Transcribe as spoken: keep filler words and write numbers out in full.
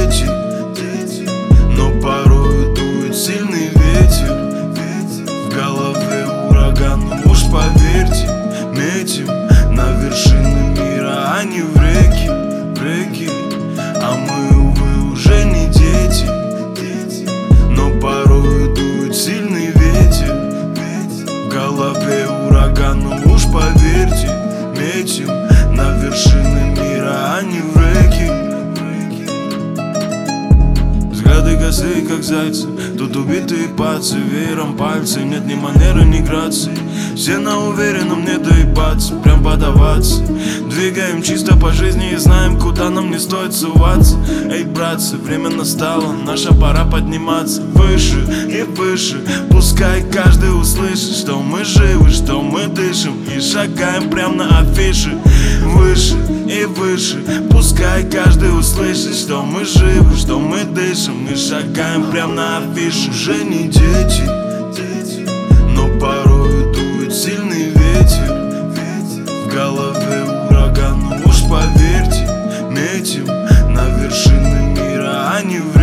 дети, но порой дует сильный ветер. В голове ураган, уж поверьте, метим на вершины мира, а не в реки, в реки. А мы, увы, уже не дети, но порой дует сильный ветер. В голове ураган, уж поверьте, метим на вершины мира, а не в реки. Взгляды косые, как зайцы, тут убитые пацы, веером пальцы, нет ни манеры, ни грации. Все на уверенном, не доебаться, прям подаваться. Двигаем чисто по жизни и знаем, куда нам не стоит суваться. Эй, братцы, время настало, наша пора подниматься выше и выше. Пускай каждый услышит, что мы живы, что мы дышим и шагаем прям на афише. Выше и выше, пускай каждый услышит, что мы живы, что мы дышим и шагаем прям на афише. Уже не дети, но порой дует сильный ветер. В голове ураган, уж поверьте, метим на вершины мира, а не в